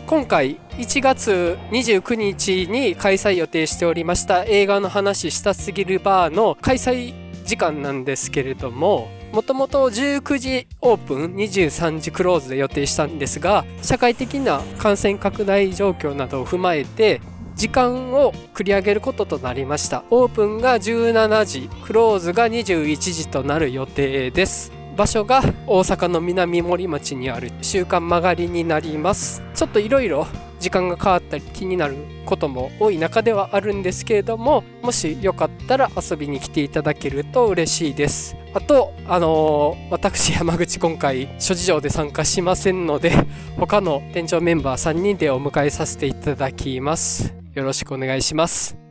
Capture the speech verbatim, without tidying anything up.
今回いちがつにじゅうくにちに開催予定しておりました映画の話したすぎるバーの開催時間なんですけれども、もともとじゅうくじオープンにじゅうさんじクローズで予定したんですが、社会的な感染拡大状況などを踏まえて時間を繰り上げることとなりました。オープンがじゅうしちじ、クローズがにじゅういちじとなる予定です。場所が大阪の南森町にある週刊曲がりになります。ちょっといろいろ時間が変わったり気になることも多い中ではあるんですけれども、もしよかったら遊びに来ていただけると嬉しいです。あと、あのー、私山口今回諸事情で参加しませんので、他の店長メンバーさんにんでお迎えさせていただきます。よろしくお願いします。